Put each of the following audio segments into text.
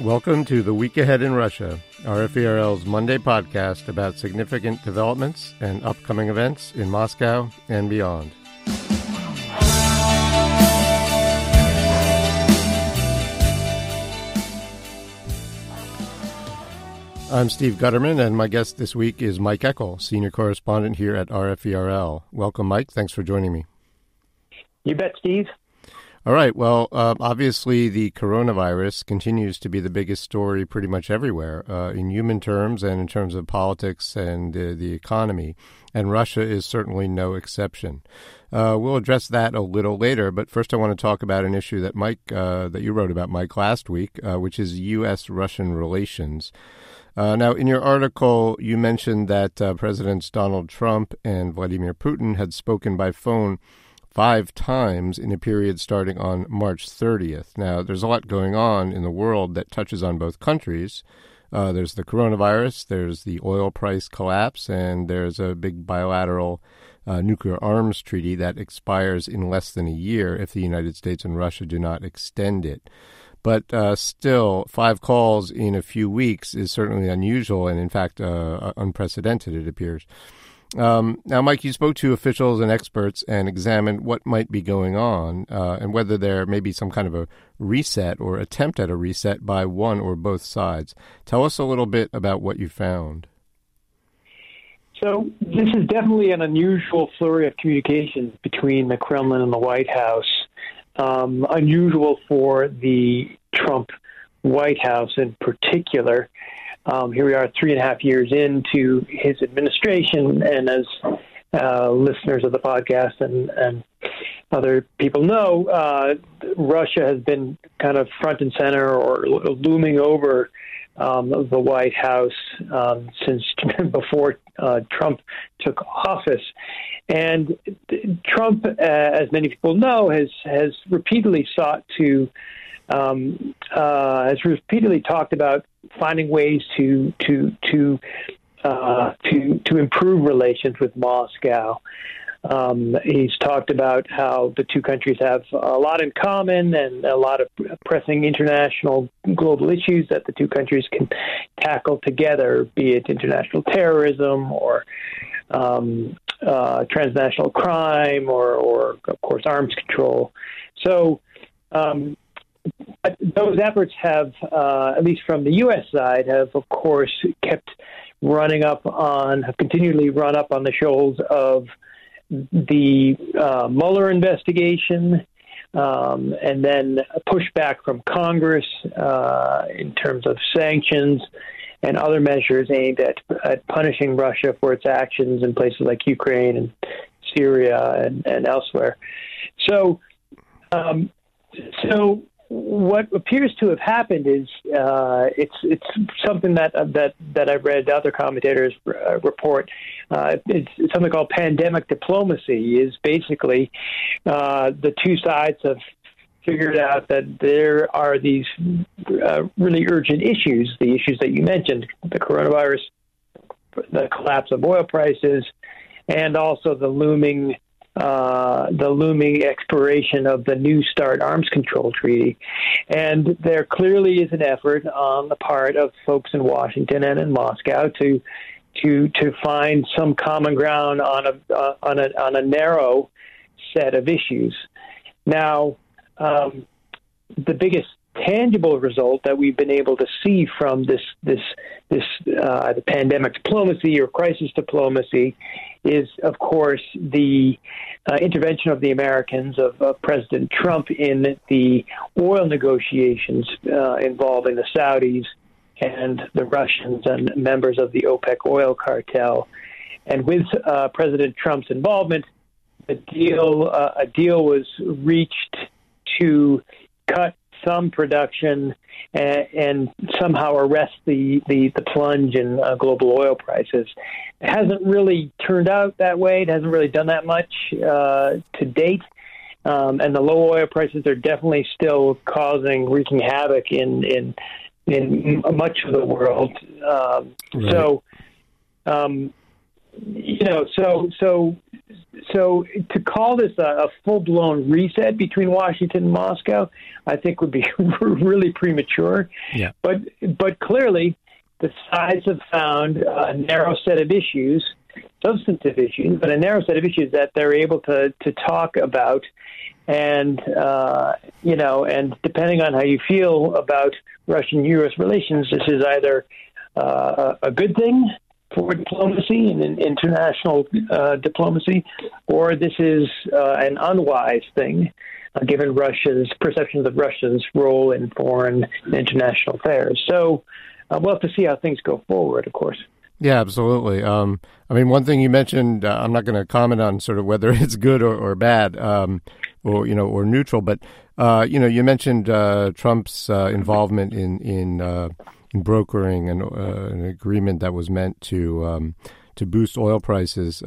Welcome to The Week Ahead in Russia, RFE/RL's Monday podcast about significant developments and upcoming events in Moscow and beyond. I'm Steve Gutterman, and my guest this week is Mike Eckel, senior correspondent here at RFE/RL. Welcome, Mike. Thanks for joining me. You bet, Steve. All right. Well, obviously, the coronavirus continues to be the biggest story pretty much everywhere in human terms and in terms of politics and the economy. And Russia is certainly no exception. We'll address that a little later. But first, I want to talk about an issue that that you wrote about, Mike, last week, which is U.S.-Russian relations. Now, in your article, you mentioned that Presidents Donald Trump and Vladimir Putin had spoken by phone 5 times in a period starting on March 30th. Now, there's a lot going on in the world that touches on both countries. There's the coronavirus, there's the oil price collapse, and there's a big bilateral nuclear arms treaty that expires in less than a year if the United States and Russia do not extend it. But still, 5 calls in a few weeks is certainly unusual and, in fact, unprecedented, it appears. Now, Mike, you spoke to officials and experts and examined what might be going on and whether there may be some kind of a reset or attempt at a reset by one or both sides. Tell us a little bit about what you found. So this is definitely an unusual flurry of communications between the Kremlin and the White House. Unusual for the Trump White House in particular. Here we are 3.5 years into his administration, and as listeners of the podcast and other people know, Russia has been kind of front and center or looming over the White House since before Trump took office. And Trump, as many people know, has repeatedly talked about finding ways to improve relations with Moscow. He's talked about how the two countries have a lot in common and a lot of pressing international global issues that the two countries can tackle together, be it international terrorism or transnational crime or of course, arms control. So those efforts have, at least from the U.S. side, have, of course, have continually run up on the shoals of the Mueller investigation, and then pushback from Congress in terms of sanctions and other measures aimed at punishing Russia for its actions in places like Ukraine and Syria and elsewhere. So what appears to have happened is it's something that I've read other commentators report. It's something called pandemic diplomacy. Is basically the two sides have figured out that there are these really urgent issues, the issues that you mentioned, the coronavirus, the collapse of oil prices, and also the looming expiration of the New START arms control treaty. And there clearly is an effort on the part of folks in Washington and in Moscow to find some common ground on a narrow set of issues. Now, the biggest tangible result that we've been able to see from this the pandemic diplomacy or crisis diplomacy is, of course, the intervention of the Americans, of President Trump in the oil negotiations involving the Saudis and the Russians and members of the OPEC oil cartel. And with President Trump's involvement, a deal was reached to cut some production and somehow arrest the plunge in global oil prices. It hasn't really turned out that way. It hasn't really done that much to date. And the low oil prices are definitely still wreaking havoc in much of the world. Right. So so to call this a full-blown reset between Washington and Moscow, I think would be really premature. Yeah. But clearly, the sides have found a narrow set of issues, substantive issues, but a narrow set of issues that they're able to talk about. And, and depending on how you feel about Russian-U.S. relations, this is either a good thing for diplomacy and international diplomacy, or this is an unwise thing, given Russia's perceptions of Russia's role in foreign and international affairs. So we'll have to see how things go forward, of course. Yeah, absolutely. One thing you mentioned, I'm not going to comment on sort of whether it's good or bad, or neutral, but you mentioned Trump's involvement in brokering an agreement that was meant to boost oil prices.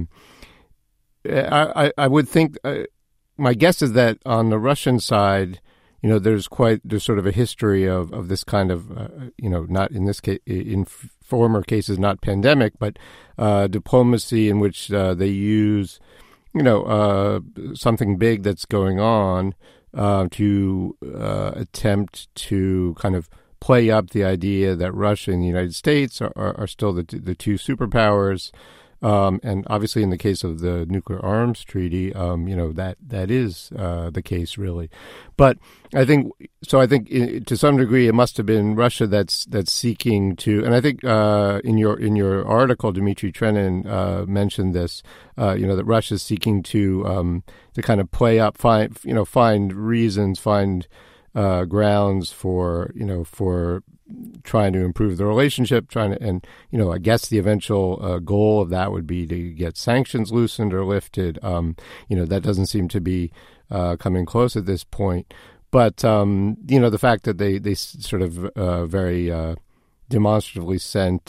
I would think my guess is that on the Russian side, there's sort of a history of this kind of not in this case, in former cases not pandemic, but diplomacy in which they use something big that's going on to attempt to kind of play up the idea that Russia and the United States are still the two superpowers. And obviously in the case of the nuclear arms treaty, that is the case really. But I think to some degree it must have been Russia that's seeking to, and I think in your article, Dmitry Trenin mentioned this, that Russia's seeking to kind of play up, find reasons, find grounds for trying to improve the relationship, I guess the eventual goal of that would be to get sanctions loosened or lifted. That doesn't seem to be coming close at this point. But, the fact that they sort of very demonstratively sent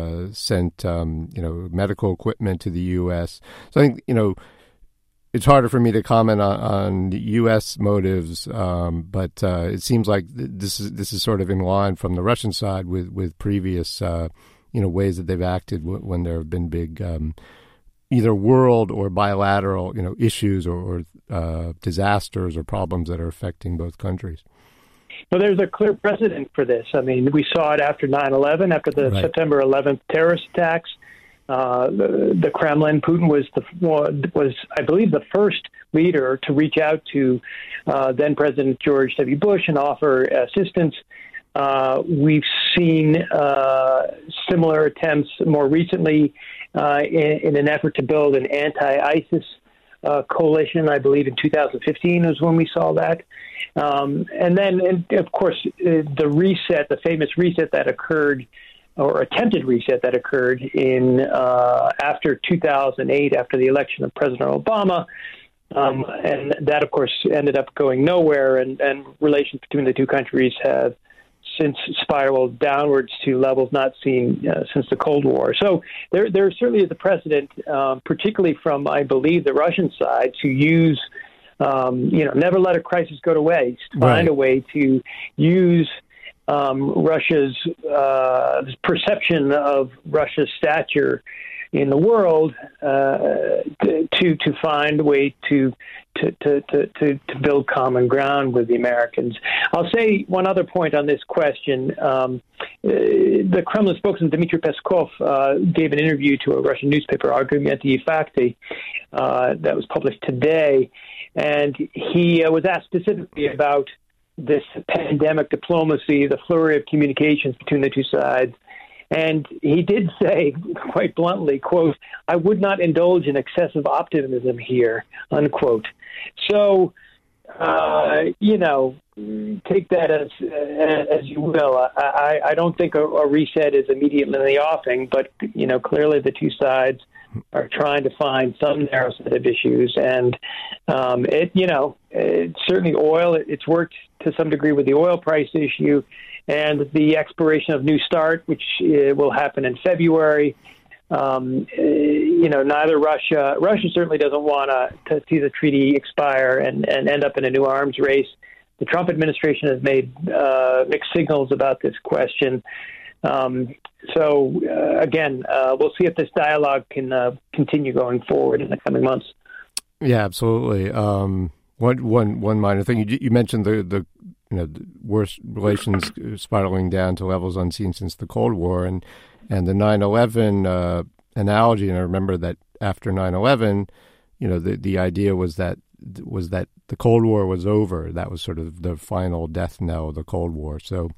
medical equipment to the U.S. So I think, it's harder for me to comment on U.S. motives, but it seems like this is sort of in line from the Russian side with previous ways that they've acted when there have been big either world or bilateral issues or disasters or problems that are affecting both countries. Well, there's a clear precedent for this. I mean, we saw it after 9/11, after the Right. September 11th terrorist attacks. The Kremlin, Putin was, I believe, the first leader to reach out to then President George W. Bush and offer assistance. We've seen similar attempts more recently in an effort to build an anti-ISIS coalition. I believe in 2015 was when we saw that. And of course, the famous reset that occurred, or attempted reset that occurred in after 2008, after the election of President Obama, and that, of course, ended up going nowhere, and relations between the two countries have since spiraled downwards to levels not seen since the Cold War. So there certainly is a precedent, particularly from, I believe, the Russian side, to use, never let a crisis go to waste, find a way to use Russia's perception of Russia's stature in the world to find a way to build common ground with the Americans. I'll say one other point on this question. The Kremlin spokesman Dmitry Peskov gave an interview to a Russian newspaper, Argumenty Fakty, that was published today, and he was asked specifically about this pandemic diplomacy, the flurry of communications between the two sides. And he did say, quite bluntly, quote, "I would not indulge in excessive optimism here," unquote. So, take that as you will. I don't think a reset is immediately in the offing, but, clearly the two sides are trying to find some narrow set of issues. And certainly oil, it's worked to some degree with the oil price issue and the expiration of New START, which will happen in February. Neither Russia certainly doesn't want to see the treaty expire and end up in a new arms race. The Trump administration has made mixed signals about this question. Again, we'll see if this dialogue can continue going forward in the coming months. Yeah, absolutely. One minor thing you mentioned the worst relations spiraling down to levels unseen since the Cold War, and the 9/11 analogy. And I remember that after 9/11, the idea was that the Cold War was over. That was sort of the final death knell of the Cold War. So,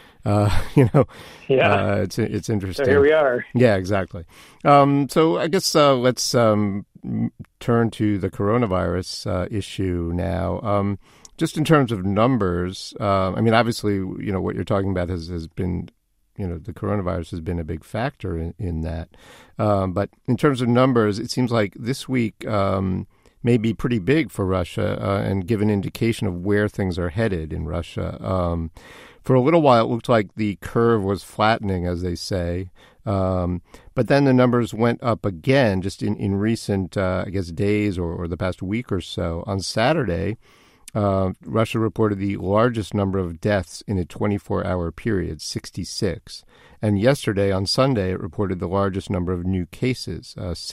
it's interesting. So here we are. Yeah, exactly. So I guess let's turn to the coronavirus issue now. Just in terms of numbers, obviously, what you're talking about has been, the coronavirus has been a big factor in that. But in terms of numbers, it seems like this week may be pretty big for Russia and give an indication of where things are headed in Russia. For a little while, it looked like the curve was flattening, as they say. But then the numbers went up again just in recent, days or the past week or so. On Saturday, Russia reported the largest number of deaths in a 24-hour period, 66. And yesterday, on Sunday, it reported the largest number of new cases,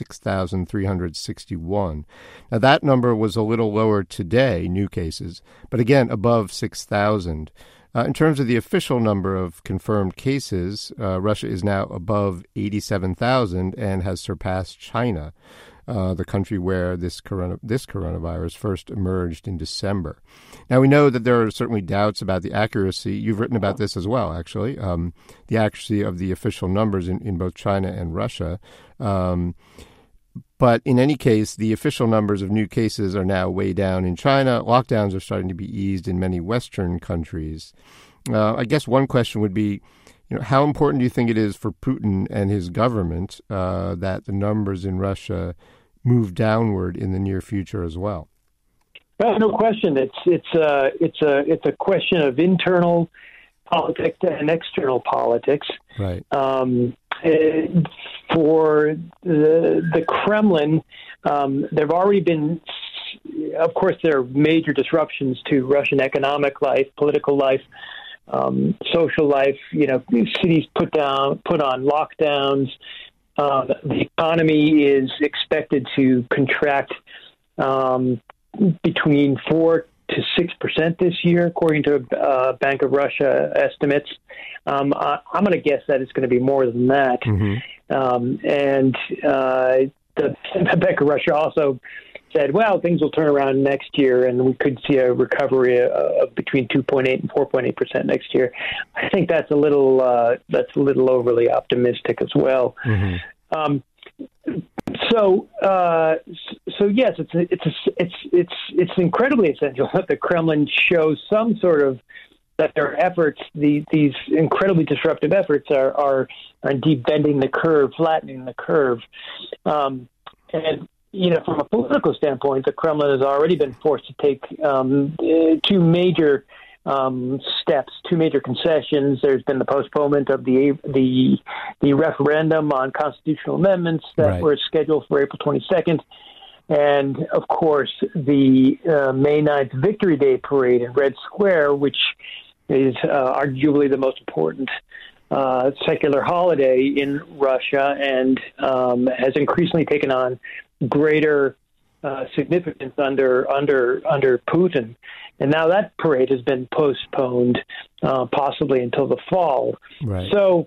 6,361. Now, that number was a little lower today, new cases, but again, above 6,000. In terms of the official number of confirmed cases, Russia is now above 87,000 and has surpassed China, the country where this coronavirus first emerged in December. Now, we know that there are certainly doubts about the accuracy. You've written about this as well, actually, the accuracy of the official numbers in both China and Russia. But in any case, the official numbers of new cases are now way down in China. Lockdowns are starting to be eased in many Western countries. I guess one question would be, how important do you think it is for Putin and his government that the numbers in Russia move downward in the near future as well? Well, no question. It's a question of internal politics and external politics. Right. For the Kremlin, there have already been, of course, there are major disruptions to Russian economic life, political life, social life. Cities put on lockdowns. The economy is expected to contract between 4 to 6% this year, according to Bank of Russia estimates. I'm going to guess that it's going to be more than that. Mm-hmm. The Bank of Russia also said, well, things will turn around next year, and we could see a recovery of between 2.8 and 4.8% next year. I think that's a little overly optimistic as well. Mm-hmm. So yes, it's incredibly essential that the Kremlin shows some sort of that their efforts, these incredibly disruptive efforts, are indeed bending the curve, flattening the curve, and from a political standpoint, the Kremlin has already been forced to take two major steps, two major concessions. There's been the postponement of the referendum on constitutional amendments that were scheduled for April 22nd. And, of course, the May 9th Victory Day parade in Red Square, which is arguably the most important secular holiday in Russia and has increasingly taken on greater significance under Putin. And now that parade has been postponed possibly until the fall. Right. So,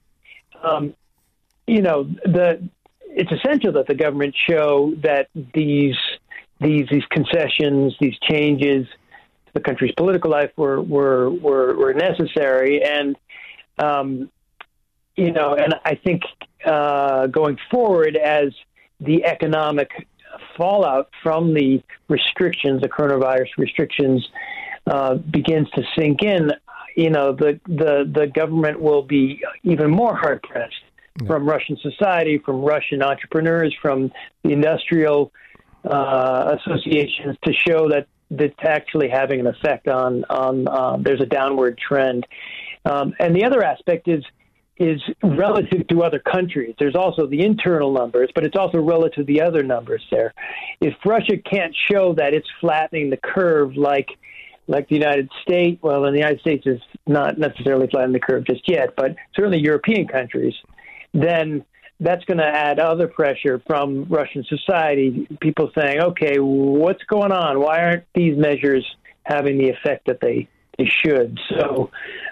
it's essential that the government show that these concessions, these changes to the country's political life were necessary, and and I think going forward, as the economic fallout from the restrictions, the coronavirus restrictions, begins to sink in, the government will be even more hard pressed. From Russian society, from Russian entrepreneurs, from the industrial associations to show that it's actually having an effect on there's a downward trend. And the other aspect is relative to other countries. There's also the internal numbers, but it's also relative to the other numbers there. If Russia can't show that it's flattening the curve like like the United States, well, the United States is not necessarily flattening the curve just yet, but certainly European countries, then that's going to add other pressure from Russian society, people saying, okay, what's going on? Why aren't these measures having the effect that they should? So,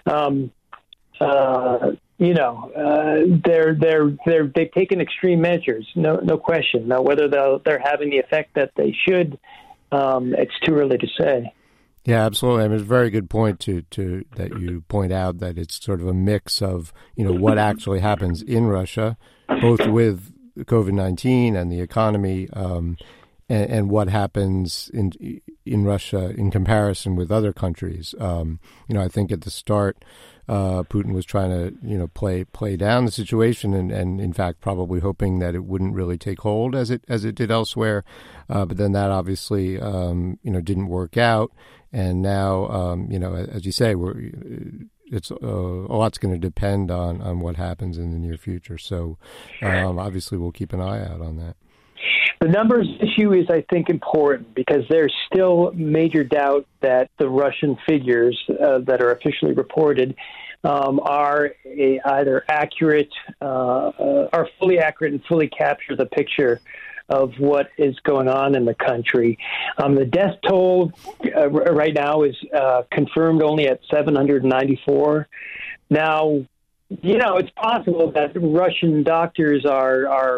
they've taken extreme measures, no question. Now, whether they're having the effect that they should, it's too early to say. Yeah, absolutely. I mean, it's a very good point to that you point out that it's sort of a mix of, what actually happens in Russia, both with COVID-19 and the economy, and what happens in Russia in comparison with other countries. I think at the start, Putin was trying to, play down the situation and in fact, probably hoping that it wouldn't really take hold as it did elsewhere. But then that obviously, didn't work out. And now, as you say, it's a lot's going to depend on what happens in the near future. So obviously we'll keep an eye out on that. The numbers issue is, I think, important because there's still major doubt that the Russian figures that are officially reported are either accurate, are fully accurate and fully capture the picture of what is going on in the country. The death toll right now is confirmed only at 794. Now, it's possible that Russian doctors are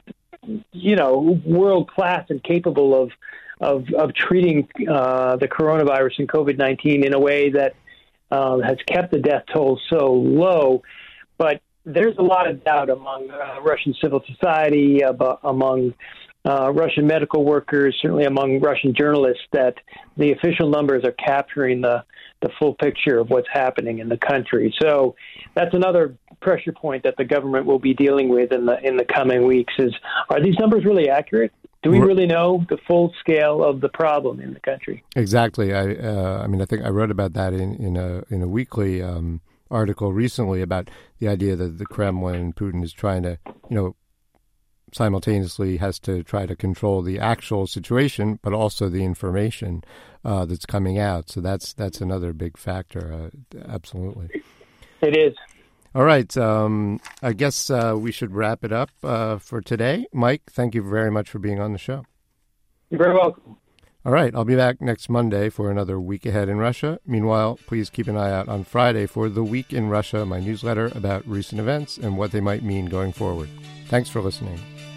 world class and capable of treating the coronavirus and COVID-19 in a way that has kept the death toll so low. But there's a lot of doubt among Russian civil society, among Russian medical workers, certainly among Russian journalists, that the official numbers are capturing the full picture of what's happening in the country. So that's another pressure point that the government will be dealing with in the coming weeks is, are these numbers really accurate? Do we really know the full scale of the problem in the country? Exactly. I think I wrote about that in a weekly article recently about the idea that the Kremlin, Putin is trying to, simultaneously has to try to control the actual situation, but also the information that's coming out. So that's another big factor. Absolutely. It is. All right. I guess we should wrap it up for today. Mike, thank you very much for being on the show. You're very welcome. All right. I'll be back next Monday for another Week Ahead in Russia. Meanwhile, please keep an eye out on Friday for The Week in Russia, my newsletter about recent events and what they might mean going forward. Thanks for listening.